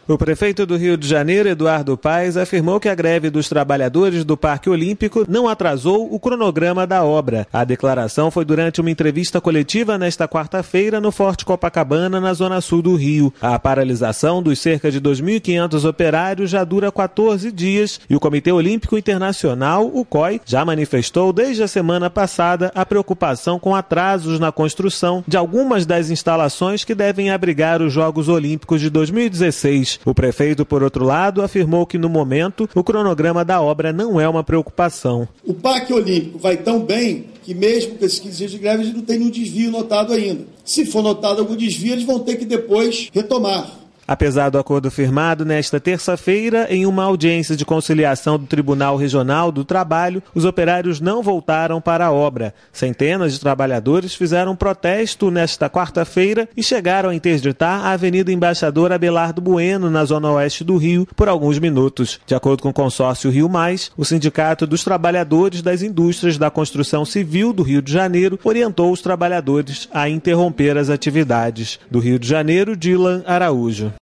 O prefeito do Rio de Janeiro, Eduardo Paes, afirmou que a greve dos trabalhadores do Parque Olímpico não atrasou o cronograma da obra. A declaração foi durante uma entrevista coletiva nesta quarta-feira no Forte Copacabana, na zona sul do Rio. A paralisação dos cerca de 2.500 operários já dura 14 dias e o Comitê Olímpico Internacional, o COI, já manifestou desde a semana passada a preocupação com atrasos na construção de algumas das instalações que devem abrigar os Jogos Olímpicos de 2016. O prefeito, por outro lado, afirmou que, no momento, o cronograma da obra não é uma preocupação. O Parque Olímpico vai tão bem que, mesmo com esses 15 dias de greve, a gente não tem nenhum desvio notado ainda. Se for notado algum desvio, eles vão ter que depois retomar. Apesar do acordo firmado nesta terça-feira, em uma audiência de conciliação do Tribunal Regional do Trabalho, os operários não voltaram para a obra. Centenas de trabalhadores fizeram protesto nesta quarta-feira e chegaram a interditar a Avenida Embaixador Abelardo Bueno, na zona oeste do Rio, por alguns minutos. De acordo com o consórcio Rio Mais, o Sindicato dos Trabalhadores das Indústrias da Construção Civil do Rio de Janeiro orientou os trabalhadores a interromper as atividades. Do Rio de Janeiro, Dilan Araújo.